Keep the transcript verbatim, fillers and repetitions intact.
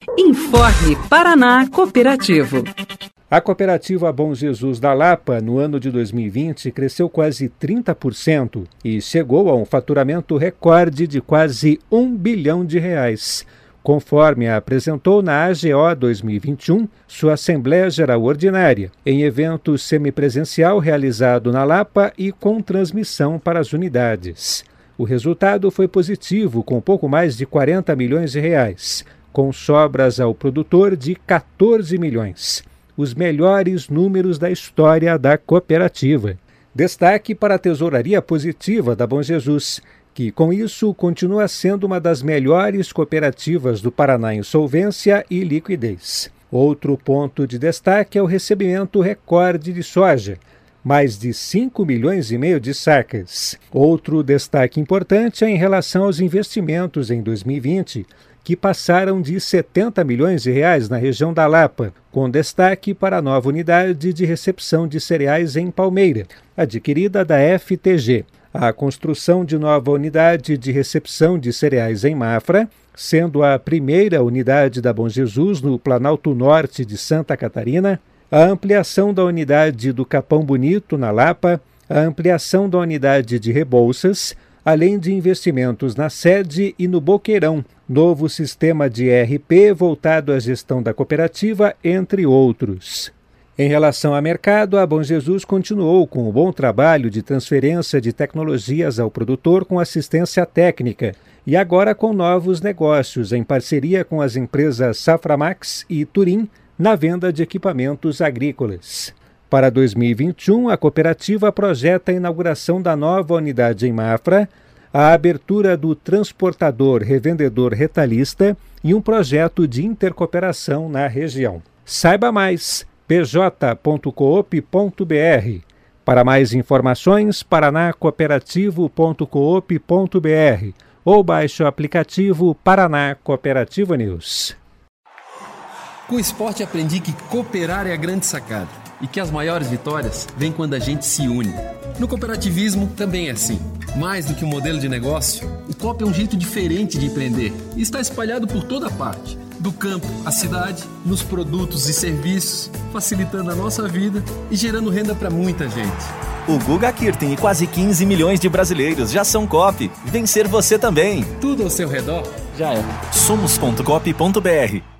Informe Paraná Cooperativo. A cooperativa Bom Jesus da Lapa, no ano de dois mil e vinte, cresceu quase trinta por cento e chegou a um faturamento recorde de quase um bilhão de reais. Conforme apresentou na A G O dois mil e vinte e um, sua Assembleia Geral Ordinária, em evento semipresencial realizado na Lapa e com transmissão para as unidades. O resultado foi positivo, com pouco mais de quarenta milhões de reais, com sobras ao produtor de quatorze milhões. Os melhores números da história da cooperativa. Destaque para a tesouraria positiva da Bom Jesus, que com isso continua sendo uma das melhores cooperativas do Paraná em solvência e liquidez. Outro ponto de destaque é o recebimento recorde de soja, mais de cinco milhões e meio de sacas. Outro destaque importante é em relação aos investimentos em dois mil e vinte, que passaram de setenta milhões de reais na região da Lapa, com destaque para a nova unidade de recepção de cereais em Palmeira, adquirida da F T G. A construção de nova unidade de recepção de cereais em Mafra, sendo a primeira unidade da Bom Jesus no Planalto Norte de Santa Catarina, a ampliação da unidade do Capão Bonito, na Lapa, a ampliação da unidade de Rebouças, além de investimentos na sede e no Boqueirão, novo sistema de E R P voltado à gestão da cooperativa, entre outros. Em relação ao mercado, a Bom Jesus continuou com o bom trabalho de transferência de tecnologias ao produtor com assistência técnica e agora com novos negócios em parceria com as empresas Saframax e Turim na venda de equipamentos agrícolas. Para dois mil e vinte e um, a cooperativa projeta a inauguração da nova unidade em Mafra, a abertura do transportador revendedor retalhista e um projeto de intercooperação na região. Saiba mais! p j ponto coop ponto b r. Para mais informações, paraná cooperativo ponto coop ponto b r ou baixe o aplicativo Paraná Cooperativo News. Com o esporte aprendi que cooperar é a grande sacada e que as maiores vitórias vêm quando a gente se une. No cooperativismo também é assim. Mais do que um modelo de negócio, o C O P é um jeito diferente de empreender e está espalhado por toda parte. Do campo à cidade, nos produtos e serviços, facilitando a nossa vida e gerando renda para muita gente. O Guga Kirten e quase quinze milhões de brasileiros já são C O P. Vencer você também. Tudo ao seu redor já é. somos ponto coop ponto b r